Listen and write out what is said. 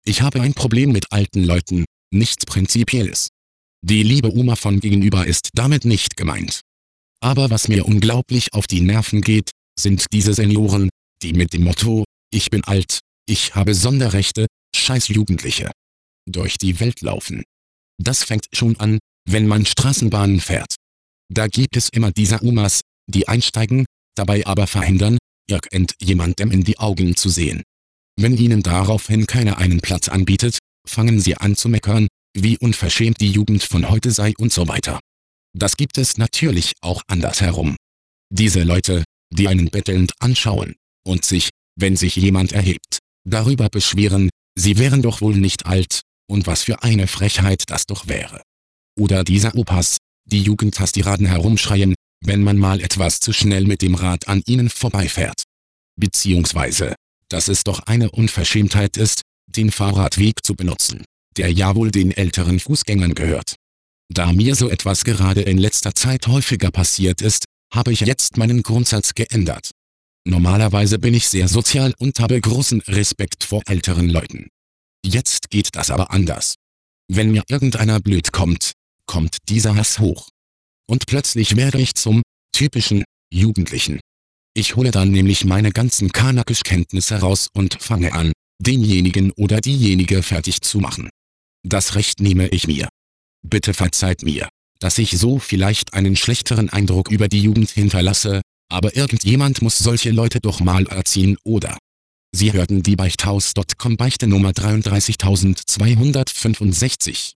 Ich habe ein Problem mit alten Leuten, nichts Prinzipielles. Die liebe Oma von gegenüber ist damit nicht gemeint. Aber was mir unglaublich auf die Nerven geht, sind diese Senioren, die mit dem Motto, ich bin alt, ich habe Sonderrechte, scheiß Jugendliche, durch die Welt laufen. Das fängt schon an, wenn man Straßenbahnen fährt. Da gibt es immer diese Omas, die einsteigen, dabei aber verhindern, irgendjemandem in die Augen zu sehen. Wenn ihnen daraufhin keiner einen Platz anbietet, fangen sie an zu meckern, wie unverschämt die Jugend von heute sei und so weiter. Das gibt es natürlich auch andersherum. Diese Leute, die einen bettelnd anschauen und sich, wenn sich jemand erhebt, darüber beschweren, sie wären doch wohl nicht alt, und was für eine Frechheit das doch wäre. Oder diese Opas, die Jugendhastiraden herumschreien, wenn man mal etwas zu schnell mit dem Rad an ihnen vorbeifährt. Beziehungsweise, dass es doch eine Unverschämtheit ist, den Fahrradweg zu benutzen, der ja wohl den älteren Fußgängern gehört. Da mir so etwas gerade in letzter Zeit häufiger passiert ist, habe ich jetzt meinen Grundsatz geändert. Normalerweise bin ich sehr sozial und habe großen Respekt vor älteren Leuten. Jetzt geht das aber anders. Wenn mir irgendeiner blöd kommt, kommt dieser Hass hoch. Und plötzlich werde ich zum typischen Jugendlichen. Ich hole dann nämlich meine ganzen Kanakisch-Kenntnisse raus und fange an, denjenigen oder diejenige fertig zu machen. Das Recht nehme ich mir. Bitte verzeiht mir, dass ich so vielleicht einen schlechteren Eindruck über die Jugend hinterlasse, aber irgendjemand muss solche Leute doch mal erziehen, oder? Sie hörten die Beichthaus.com Beichte Nummer 33265.